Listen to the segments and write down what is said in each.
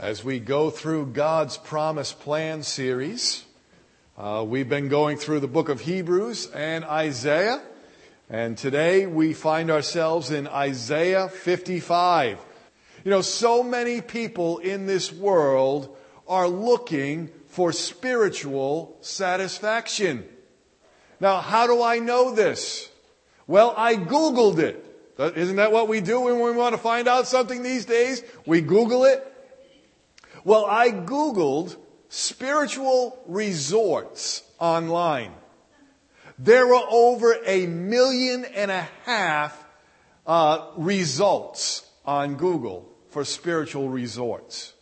As we go through God's Promise Plan series, we've been going through the book of Hebrews and Isaiah, and today we find ourselves in Isaiah 55. You know, so many people in this world are looking for spiritual satisfaction. Now, how do I know this? Well, I Googled it. Isn't that what we do when we want to find out something these days? We Google it. Well, I Googled spiritual resorts online. There were over 1.5 million results on Google for spiritual resorts,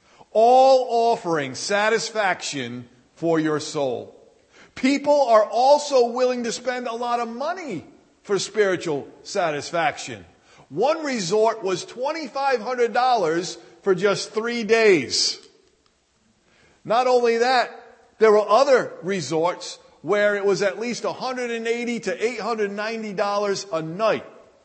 all offering satisfaction for your soul. People are also willing to spend a lot of money for spiritual satisfaction. One resort was $2,500 for just 3 days. Not only that, there were other resorts where it was at least $180 to $890 a night.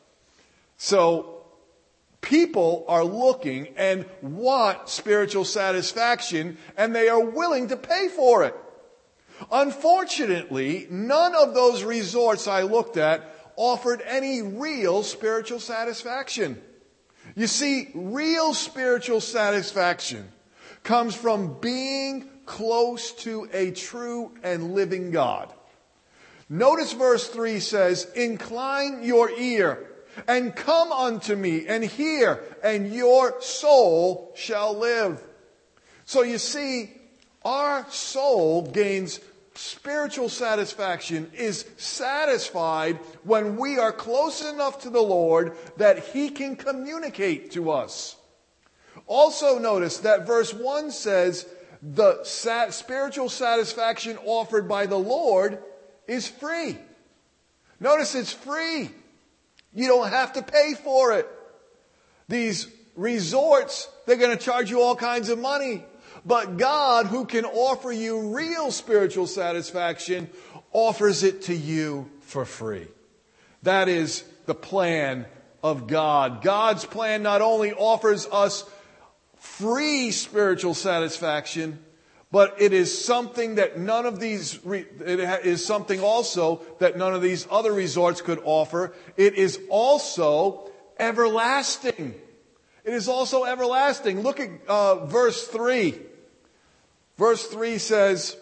So people are looking and want spiritual satisfaction, and they are willing to pay for it. Unfortunately, none of those resorts I looked at offered any real spiritual satisfaction. You see, real spiritual satisfaction comes from being close to a true and living God. Notice verse 3 says, "Incline your ear and come unto me and hear, and your soul shall live." So you see, our soul gains spiritual satisfaction, is satisfied when we are close enough to the Lord that He can communicate to us. Also notice that verse 1 says the spiritual satisfaction offered by the Lord is free. Notice it's free. You don't have to pay for it. These resorts, they're going to charge you all kinds of money. But God, who can offer you real spiritual satisfaction, offers it to you for free. That is the plan of God. God's plan not only offers us free spiritual satisfaction, but it is something that it is something also that none of these other resorts could offer. It is also everlasting. It is also everlasting. Look at verse 3. Verse 3 says,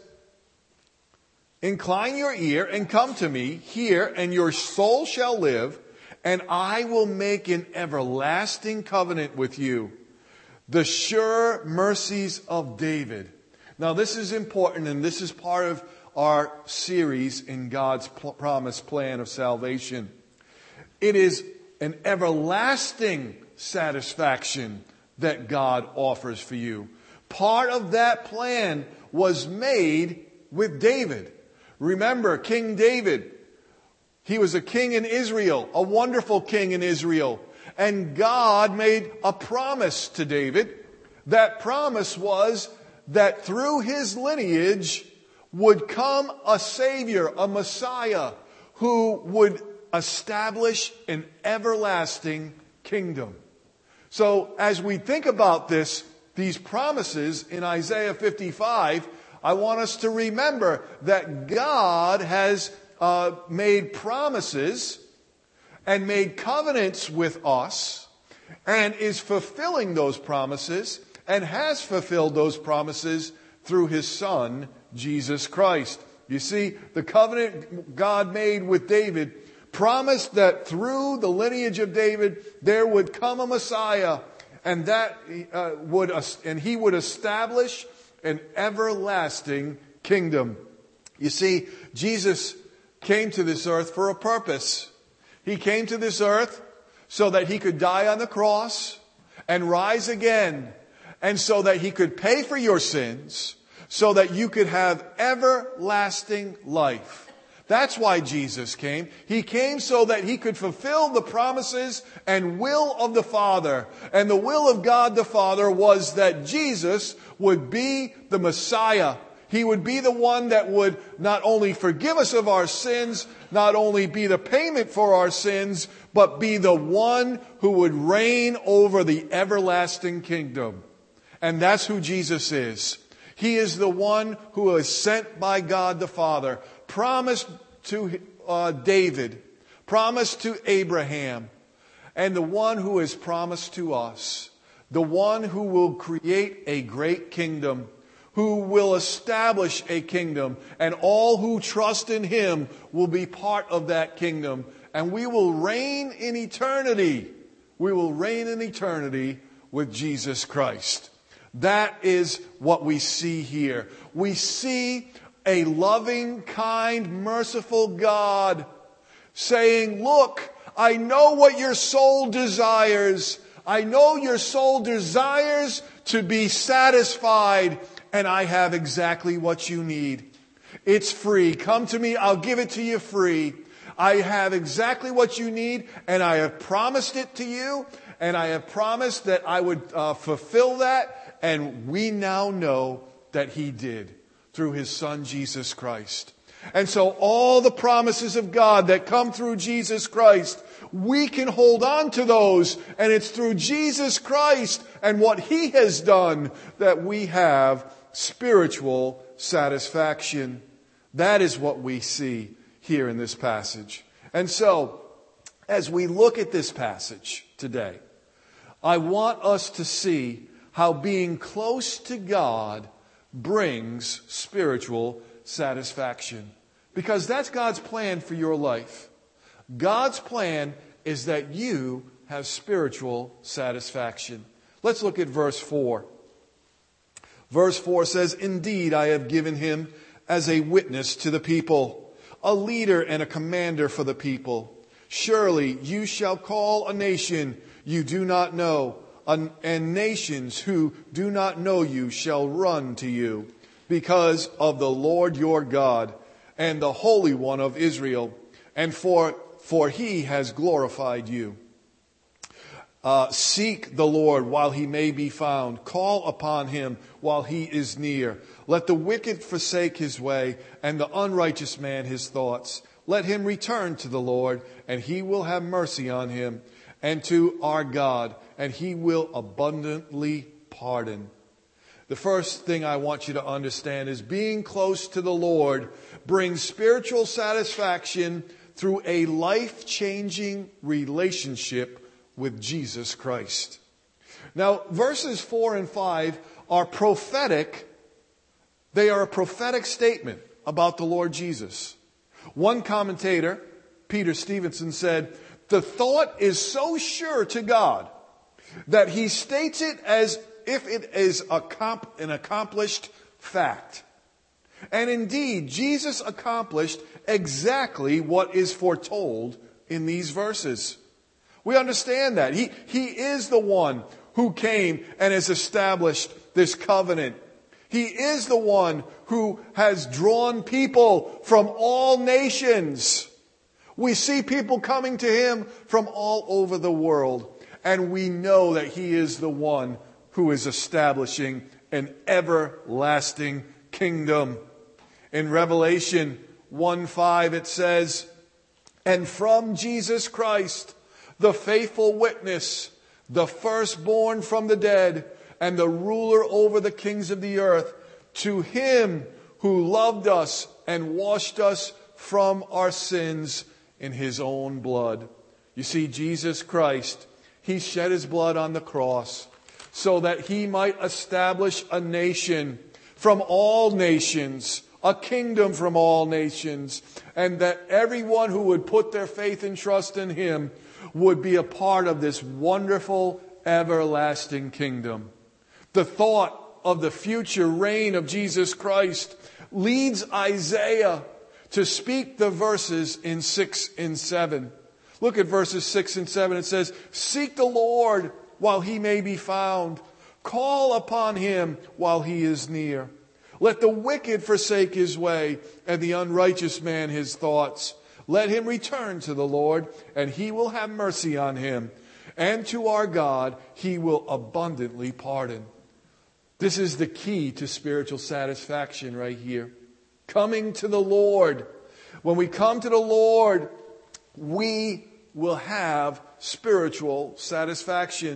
"Incline your ear and come to me, hear, and your soul shall live, and I will make an everlasting covenant with you, the sure mercies of David." Now this is important, and this is part of our series in God's promised plan of salvation. It is an everlasting satisfaction that God offers for you. Part of that plan was made with David. Remember, King David, he was a king in Israel, a wonderful king in Israel. And God made a promise to David. That promise was that through his lineage would come a Savior, a Messiah, who would establish an everlasting kingdom. So as we think about these promises in Isaiah 55, I want us to remember that God has made promises and made covenants with us and is fulfilling those promises and has fulfilled those promises through His Son, Jesus Christ. You see, the covenant God made with David promised that through the lineage of David there would come a Messiah, and He would establish an everlasting kingdom. You see, Jesus came to this earth for a purpose. He came to this earth so that He could die on the cross and rise again, and so that He could pay for your sins, so that you could have everlasting life. That's why Jesus came. He came so that He could fulfill the promises and will of the Father. And the will of God the Father was that Jesus would be the Messiah. He would be the one that would not only forgive us of our sins, not only be the payment for our sins, but be the one who would reign over the everlasting kingdom. And that's who Jesus is. He is the one who is sent by God the Father, promised to David, promised to Abraham, and the one who is promised to us. The one who will create a great kingdom, who will establish a kingdom, and all who trust in Him will be part of that kingdom. And we will reign in eternity. We will reign in eternity with Jesus Christ. That is what we see here. We see a loving, kind, merciful God saying, look, I know what your soul desires. I know your soul desires to be satisfied, and I have exactly what you need. It's free. Come to me. I'll give it to you free. I have exactly what you need, and I have promised it to you, and I have promised that I would fulfill that, and we now know that He did through His Son, Jesus Christ. And so all the promises of God that come through Jesus Christ, we can hold on to those, and it's through Jesus Christ and what He has done that we have spiritual satisfaction. That is what we see here in this passage. And so, as we look at this passage today, I want us to see how being close to God brings spiritual satisfaction. Because that's God's plan for your life. God's plan is that you have spiritual satisfaction. Let's look at verse 4. Verse 4 says, "Indeed, I have given him as a witness to the people, a leader and a commander for the people. Surely you shall call a nation you do not know, and nations who do not know you shall run to you, because of the Lord your God and the Holy One of Israel, and for He has glorified you. Seek the Lord while He may be found. Call upon Him while He is near. Let the wicked forsake his way, and the unrighteous man his thoughts. Let him return to the Lord, and He will have mercy on him, and to our God, and He will abundantly pardon." The first thing I want you to understand is being close to the Lord brings spiritual satisfaction through a life-changing relationship with Jesus Christ. Now, verses 4 and 5 are prophetic. They are a prophetic statement about the Lord Jesus. One commentator, Peter Stevenson, said, "The thought is so sure to God that He states it as if it is an accomplished fact." And indeed, Jesus accomplished exactly what is foretold in these verses. We understand that. He is the one who came and has established this covenant. He is the one who has drawn people from all nations. We see people coming to Him from all over the world. And we know that He is the one who is establishing an everlasting kingdom. In Revelation 1:5 it says, "And from Jesus Christ, the faithful witness, the firstborn from the dead, and the ruler over the kings of the earth, to Him who loved us and washed us from our sins in His own blood." You see, Jesus Christ, He shed His blood on the cross so that He might establish a nation from all nations, a kingdom from all nations, and that everyone who would put their faith and trust in Him would be a part of this wonderful, everlasting kingdom. The thought of the future reign of Jesus Christ leads Isaiah to speak the verses in 6 and 7. Look at verses 6 and 7. It says, "Seek the Lord while He may be found. Call upon Him while He is near. Let the wicked forsake his way, and the unrighteous man his thoughts. Let him return to the Lord, and He will have mercy on him. And to our God, He will abundantly pardon." This is the key to spiritual satisfaction right here. Coming to the Lord. When we come to the Lord, we will have spiritual satisfaction.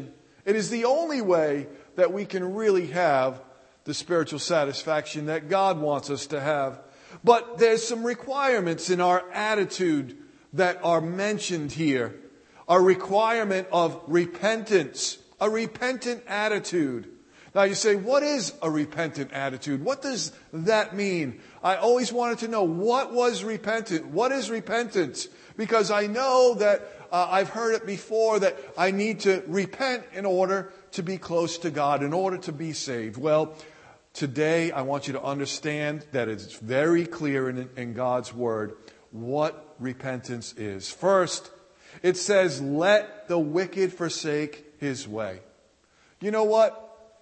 It is the only way that we can really have the spiritual satisfaction that God wants us to have. But there's some requirements in our attitude that are mentioned here. A requirement of repentance, a repentant attitude. Now you say, what is a repentant attitude? What does that mean? I always wanted to know, what was repentant? What is repentance? Because I know that I've heard it before that I need to repent in order to be close to God, in order to be saved. Well, today I want you to understand that it's very clear in God's Word what repentance is. First, it says, let the wicked forsake his way. You know what?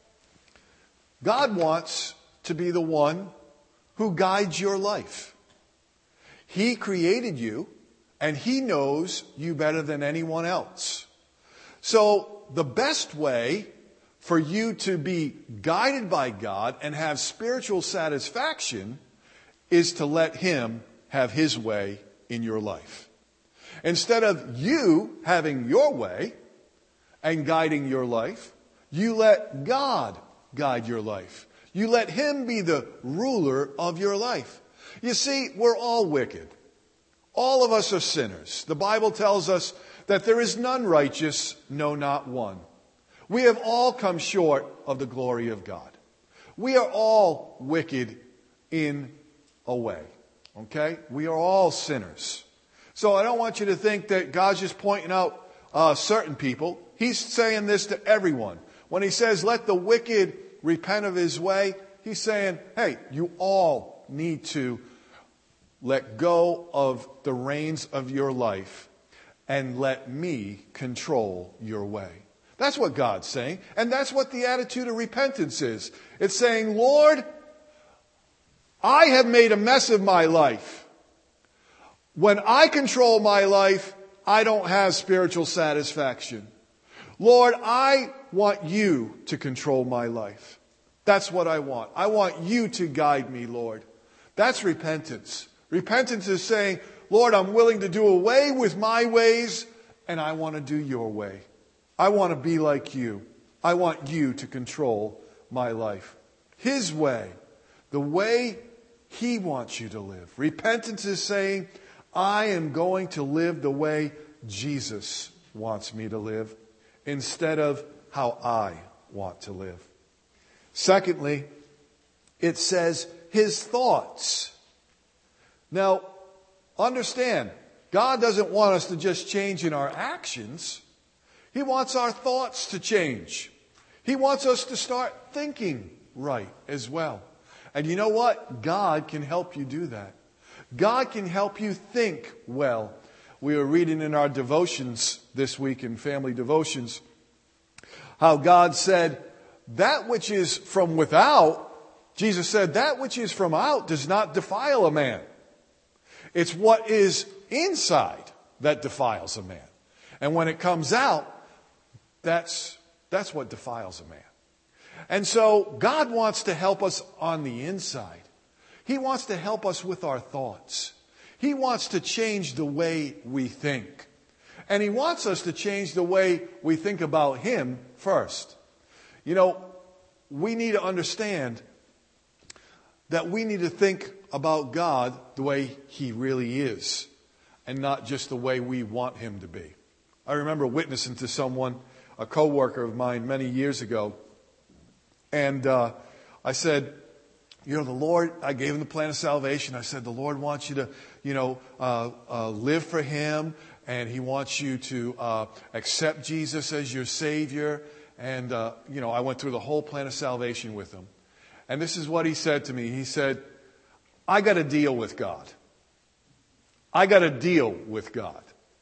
God wants to be the one who guides your life. He created you, and He knows you better than anyone else. So the best way for you to be guided by God and have spiritual satisfaction is to let Him have His way in your life. Instead of you having your way and guiding your life, you let God guide your life. You let Him be the ruler of your life. You see, we're all wicked. All of us are sinners. The Bible tells us that there is none righteous, no, not one. We have all come short of the glory of God. We are all wicked in a way. Okay? We are all sinners. So I don't want you to think that God's just pointing out certain people. He's saying this to everyone. When He says, let the wicked repent of his way, He's saying, hey, you all need to let go of the reins of your life and let me control your way. That's what God's saying. And that's what the attitude of repentance is. It's saying, Lord, I have made a mess of my life. When I control my life, I don't have spiritual satisfaction. Lord, I want you to control my life. That's what I want. I want you to guide me, Lord. That's repentance. Repentance is saying, Lord, I'm willing to do away with my ways, and I want to do your way. I want to be like you. I want you to control my life. His way, the way He wants you to live. Repentance is saying, I am going to live the way Jesus wants me to live instead of how I want to live. Secondly, it says His thoughts. Now, understand, God doesn't want us to just change in our actions. He wants our thoughts to change. He wants us to start thinking right as well. And you know what? God can help you do that. God can help you think well. We were reading in our devotions this week, in family devotions, how God said, that which is from without, Jesus said, that which is from out does not defile a man. It's what is inside that defiles a man. And when it comes out, that's what defiles a man. And so God wants to help us on the inside. He wants to help us with our thoughts. He wants to change the way we think. And He wants us to change the way we think about Him first. You know, we need to understand that we need to think about God the way He really is, and not just the way we want Him to be. I remember witnessing to someone, a coworker of mine, many years ago, and I said, you know, the Lord, I gave him the plan of salvation. I said, the Lord wants you to, live for Him, and He wants you to accept Jesus as your Savior. And, I went through the whole plan of salvation with him. And this is what he said to me. He said, I got to deal with God. I got to deal with God.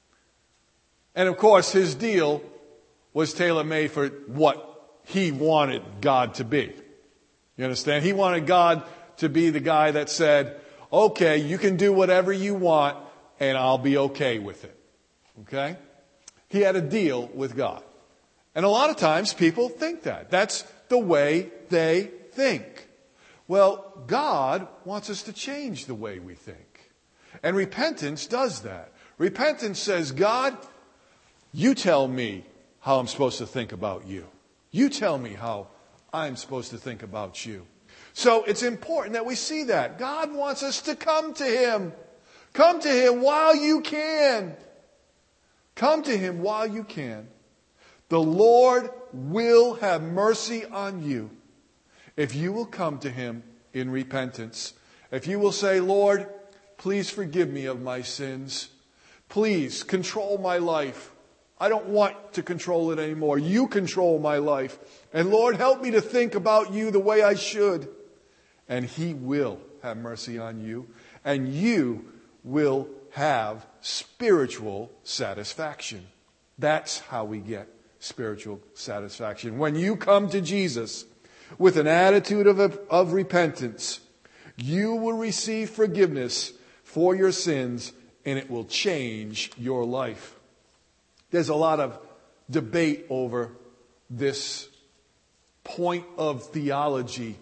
And of course, his deal was tailor-made for what he wanted God to be. You understand? He wanted God to be the guy that said, okay, you can do whatever you want, and I'll be okay with it. Okay? He had a deal with God. And a lot of times people think that. That's the way they think. Well, God wants us to change the way we think. And repentance does that. Repentance says, God, you tell me how I'm supposed to think about you. You tell me how I'm supposed to think about you. So it's important that we see that. God wants us to come to Him. Come to Him while you can. Come to Him while you can. The Lord will have mercy on you if you will come to Him in repentance. If you will say, Lord, please forgive me of my sins. Please control my life. I don't want to control it anymore. You control my life. And Lord, help me to think about you the way I should. And He will have mercy on you. And you will have spiritual satisfaction. That's how we get spiritual satisfaction. When you come to Jesus with an attitude of repentance, you will receive forgiveness for your sins, and it will change your life. There's a lot of debate over this point of theology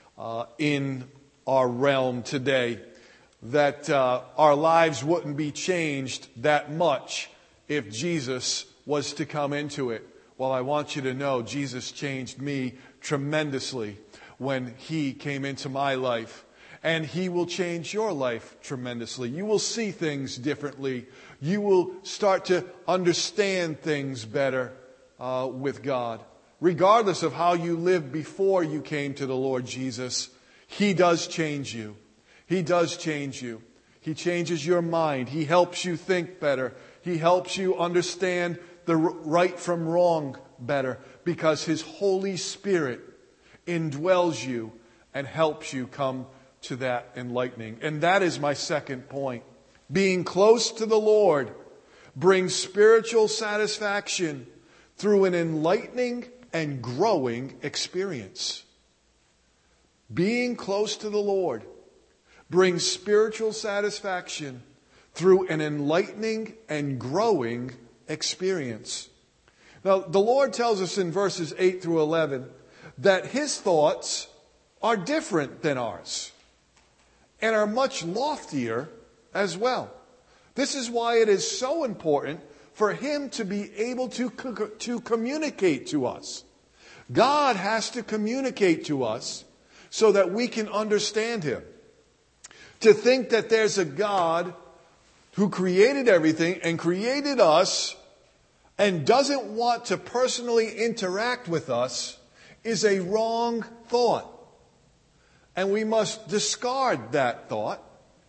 in our realm today, that our lives wouldn't be changed that much if Jesus was to come into it. Well, I want you to know Jesus changed me tremendously when He came into my life. And He will change your life tremendously. You will see things differently. You will start to understand things better with God. Regardless of how you lived before you came to the Lord Jesus, He does change you. He does change you. He changes your mind. He helps you think better. He helps you understand the right from wrong better, because His Holy Spirit indwells you and helps you come to that enlightening. And that is my second point. Being close to the Lord brings spiritual satisfaction through an enlightening and growing experience. Being close to the Lord brings spiritual satisfaction through an enlightening and growing experience. Now, the Lord tells us in verses 8 through 11 that His thoughts are different than ours and are much loftier as well. This is why it is so important for Him to be able to communicate to us. God has to communicate to us so that we can understand Him. To think that there's a God who created everything and created us and doesn't want to personally interact with us is a wrong thought. And we must discard that thought.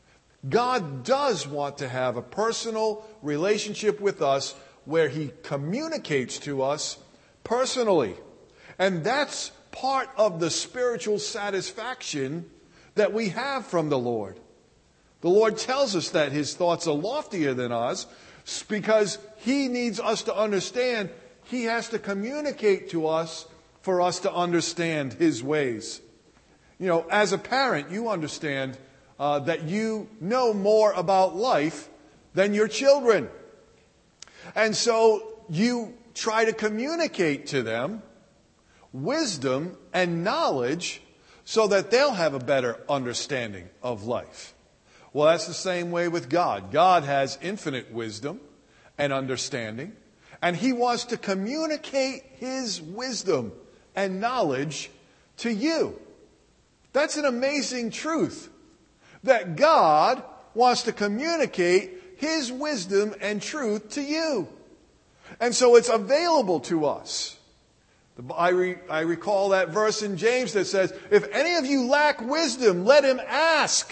God does want to have a personal relationship with us where He communicates to us personally. And that's part of the spiritual satisfaction that we have from the Lord. The Lord tells us that His thoughts are loftier than ours because He needs us to understand. He has to communicate to us for us to understand His ways. You know, as a parent, you understand that you know more about life than your children. And so you try to communicate to them wisdom and knowledge so that they'll have a better understanding of life. Well, that's the same way with God. God has infinite wisdom and understanding, and He wants to communicate His wisdom and knowledge to you. That's an amazing truth, that God wants to communicate His wisdom and truth to you. And so it's available to us. I recall that verse in James that says, if any of you lack wisdom, let him ask,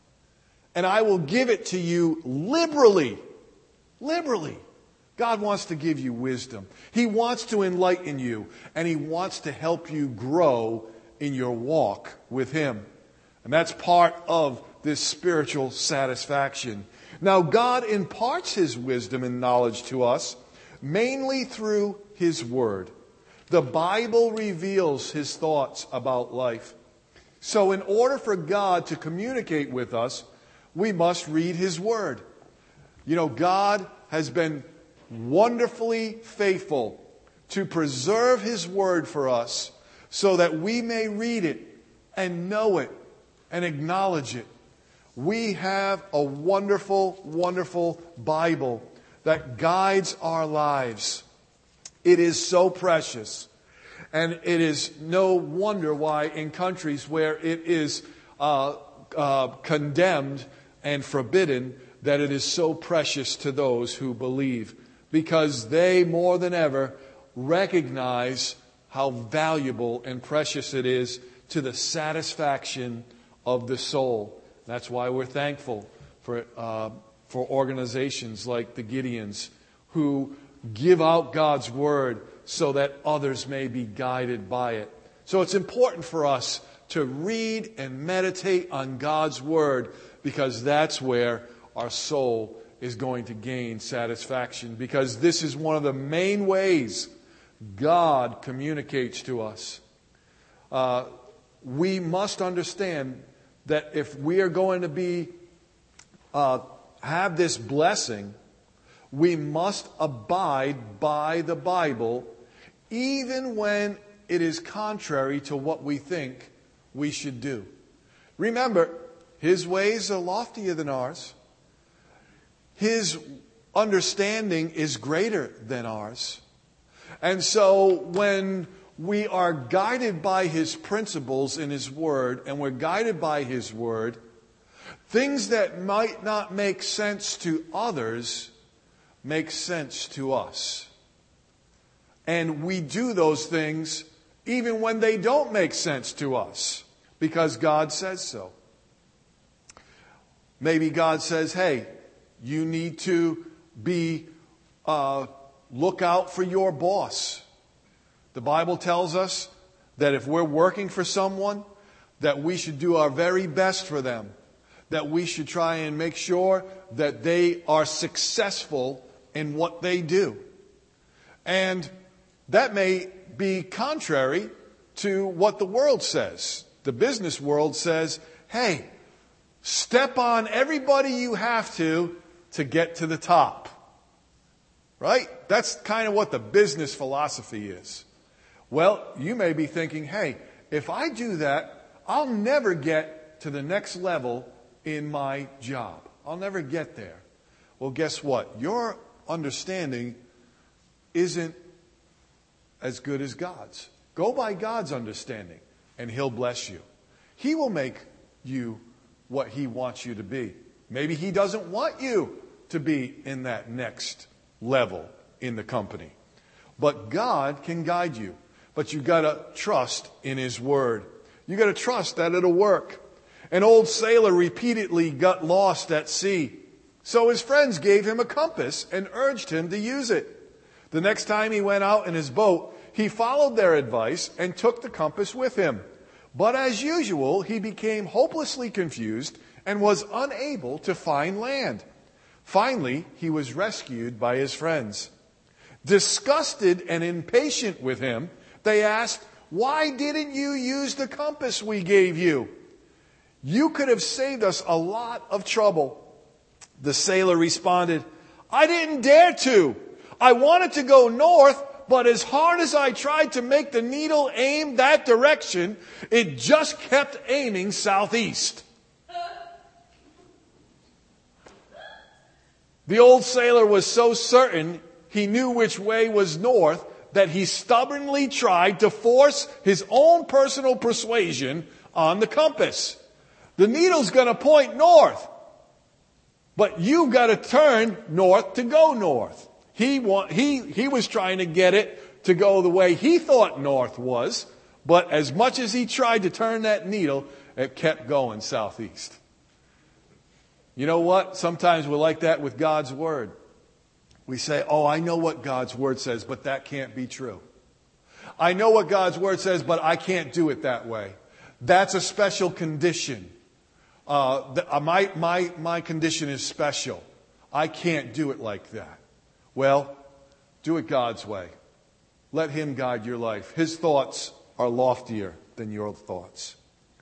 and I will give it to you liberally. Liberally. God wants to give you wisdom. He wants to enlighten you, and He wants to help you grow in your walk with Him. And that's part of this spiritual satisfaction. Now, God imparts His wisdom and knowledge to us mainly through His Word. The Bible reveals His thoughts about life. So in order for God to communicate with us, we must read His Word. You know, God has been wonderfully faithful to preserve His Word for us so that we may read it and know it and acknowledge it. We have a wonderful, wonderful Bible that guides our lives. It is so precious. And it is no wonder why in countries where it is condemned and forbidden, that it is so precious to those who believe. Because they, more than ever, recognize how valuable and precious it is to the satisfaction of the soul. That's why we're thankful for organizations like the Gideons, who give out God's Word so that others may be guided by it. So it's important for us to read and meditate on God's Word, because that's where our soul is going to gain satisfaction. Because this is one of the main ways God communicates to us. We must understand that if we are going to have this blessing, we must abide by the Bible, even when it is contrary to what we think we should do. Remember, His ways are loftier than ours. His understanding is greater than ours. And so when we are guided by His principles in His Word, and we're guided by His Word, things that might not make sense to others make sense to us. And we do those things even when they don't make sense to us, because God says so. Maybe God says, hey, you need to look out for your boss. The Bible tells us that if we're working for someone, that we should do our very best for them. That we should try and make sure that they are successful in what they do. And that may be contrary to what the world says. The business world says, hey, step on everybody you have to get to the top. Right? That's kind of what the business philosophy is. Well, you may be thinking, hey, if I do that, I'll never get to the next level in my job. I'll never get there. Well, guess what? Your understanding isn't as good as God's. Go by God's understanding, and He'll bless you. He will make you what He wants you to be. Maybe He doesn't want you to be in that next level in the company. But God can guide you. But you've got to trust in His Word. You've got to trust that it'll work. An old sailor repeatedly got lost at sea. So his friends gave him a compass and urged him to use it. The next time he went out in his boat, he followed their advice and took the compass with him. But as usual, he became hopelessly confused and was unable to find land. Finally, he was rescued by his friends. Disgusted and impatient with him, they asked, "Why didn't you use the compass we gave you? You could have saved us a lot of trouble." The sailor responded, "I didn't dare to. I wanted to go north, but as hard as I tried to make the needle aim that direction, it just kept aiming southeast." The old sailor was so certain he knew which way was north that he stubbornly tried to force his own personal persuasion on the compass. The needle's going to point north, but you've got to turn north to go north. He was trying to get it to go the way he thought north was, but as much as he tried to turn that needle, it kept going southeast. You know what? Sometimes we're like that with God's Word. We say, oh, I know what God's Word says, but that can't be true. I know what God's Word says, but I can't do it that way. That's a special condition. My condition is special. I can't do it like that. Well, do it God's way. Let Him guide your life. His thoughts are loftier than your thoughts.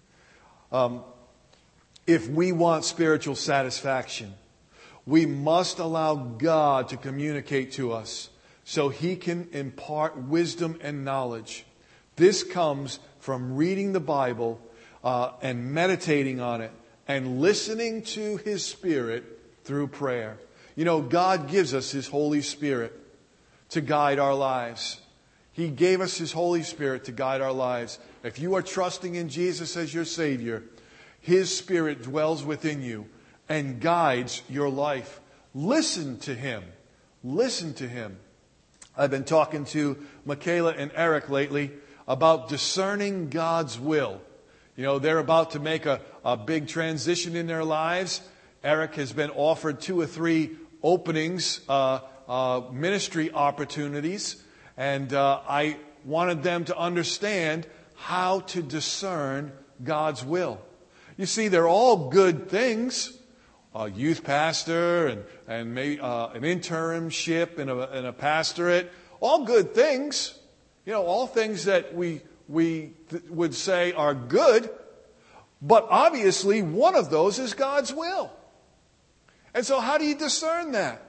If we want spiritual satisfaction, we must allow God to communicate to us so He can impart wisdom and knowledge. This comes from reading the Bible and meditating on it and listening to His Spirit through prayer. You know, God gives us His Holy Spirit to guide our lives. He gave us His Holy Spirit to guide our lives. If you are trusting in Jesus as your Savior, His Spirit dwells within you and guides your life. Listen to Him. Listen to Him. I've been talking to Michaela and Eric lately about discerning God's will. You know, they're about to make a big transition in their lives. Eric has been offered 2 or 3 openings, ministry opportunities. And I wanted them to understand how to discern God's will. You see, they're all good things. A youth pastor and maybe an internship in a pastorate. All good things. You know, all things that we would say are good. But obviously, one of those is God's will. And so how do you discern that?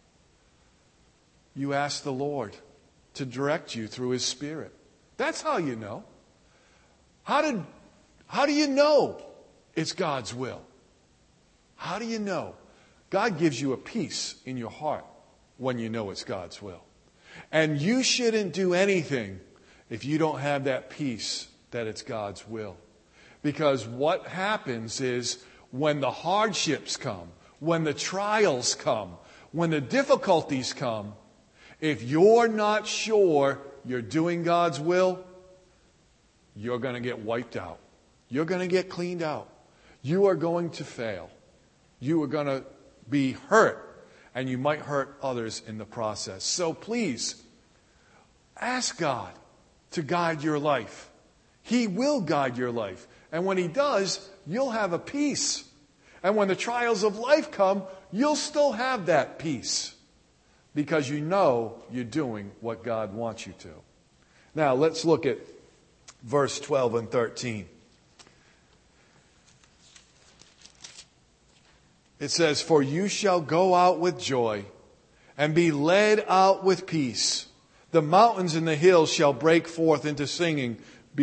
You ask the Lord to direct you through His Spirit. That's how you know. How do you know it's God's will? How do you know? God gives you a peace in your heart when you know it's God's will. And you shouldn't do anything if you don't have that peace that it's God's will. Because what happens is when the hardships come, when the trials come, when the difficulties come, if you're not sure you're doing God's will, you're going to get wiped out. You're going to get cleaned out. You are going to fail. You are going to be hurt, and you might hurt others in the process. So please, ask God to guide your life. He will guide your life. And when He does, you'll have a peace. And when the trials of life come, you'll still have that peace. Because you know you're doing what God wants you to. Now, let's look at verse 12 and 13. It says, "For you shall go out with joy and be led out with peace. The mountains and the hills shall break forth into singing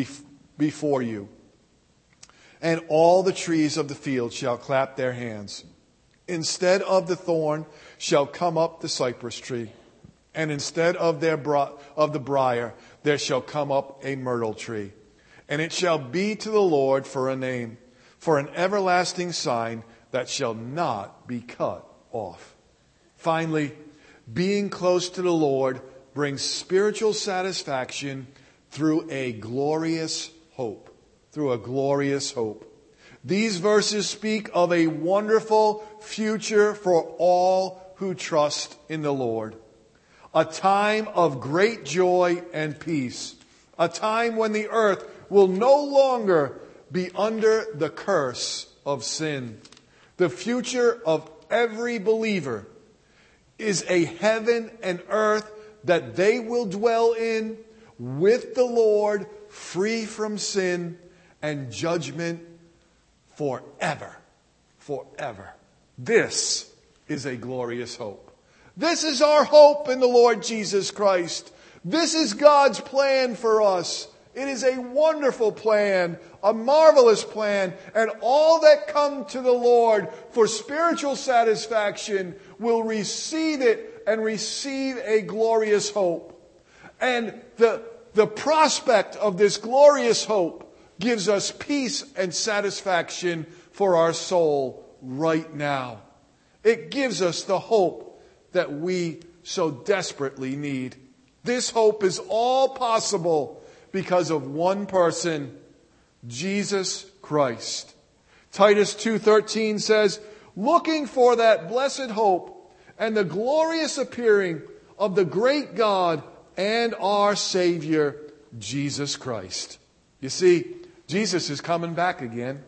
before you. And all the trees of the field shall clap their hands. Instead of the thorn shall come up the cypress tree, and instead of the briar there shall come up a myrtle tree. And it shall be to the Lord for a name, for an everlasting sign that shall not be cut off." Finally, being close to the Lord brings spiritual satisfaction through a glorious hope. Through a glorious hope. These verses speak of a wonderful future for all who trust in the Lord. A time of great joy and peace. A time when the earth will no longer be under the curse of sin. The future of every believer is a heaven and earth that they will dwell in with the Lord, free from sin and judgment forever. Forever. This is a glorious hope. This is our hope in the Lord Jesus Christ. This is God's plan for us. It is a wonderful plan, a marvelous plan, and all that come to the Lord for spiritual satisfaction will receive it and receive a glorious hope. And the prospect of this glorious hope gives us peace and satisfaction for our soul right now. It gives us the hope that we so desperately need. This hope is all possible because of one person, Jesus Christ. Titus 2:13 says, "Looking for that blessed hope and the glorious appearing of the great God and our Savior, Jesus Christ." You see, Jesus is coming back again.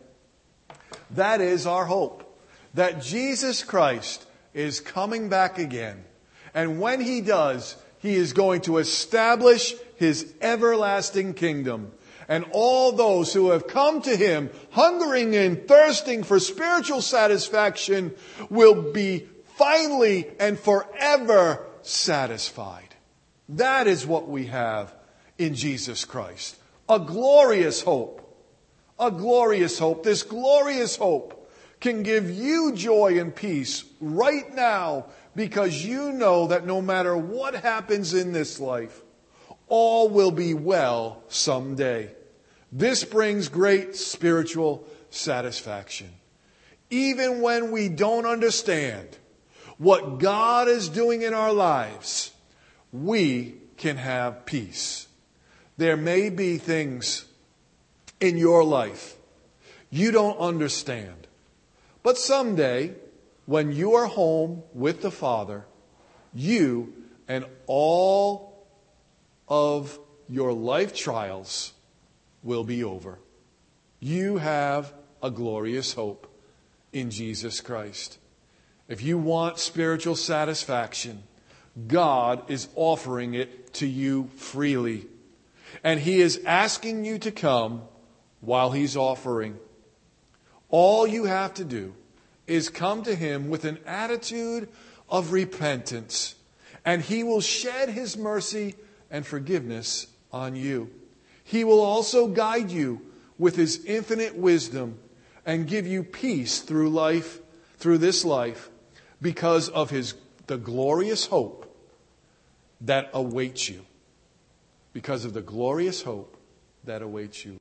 That is our hope. That Jesus Christ is coming back again. And when He does, He is going to establish His everlasting kingdom. And all those who have come to Him, hungering and thirsting for spiritual satisfaction, will be finally and forever satisfied. That is what we have in Jesus Christ. A glorious hope. A glorious hope. This glorious hope can give you joy and peace right now because you know that no matter what happens in this life, all will be well someday. This brings great spiritual satisfaction. Even when we don't understand what God is doing in our lives, we can have peace. There may be things in your life you don't understand. But someday, when you are home with the Father, you and all of your life trials will be over. You have a glorious hope in Jesus Christ. If you want spiritual satisfaction, God is offering it to you freely. And He is asking you to come while He's offering. All you have to do is come to Him with an attitude of repentance, and He will shed His mercy and forgiveness on you. He will also guide you with His infinite wisdom and give you peace through this life, because of the glorious hope that awaits you. Because of the glorious hope that awaits you.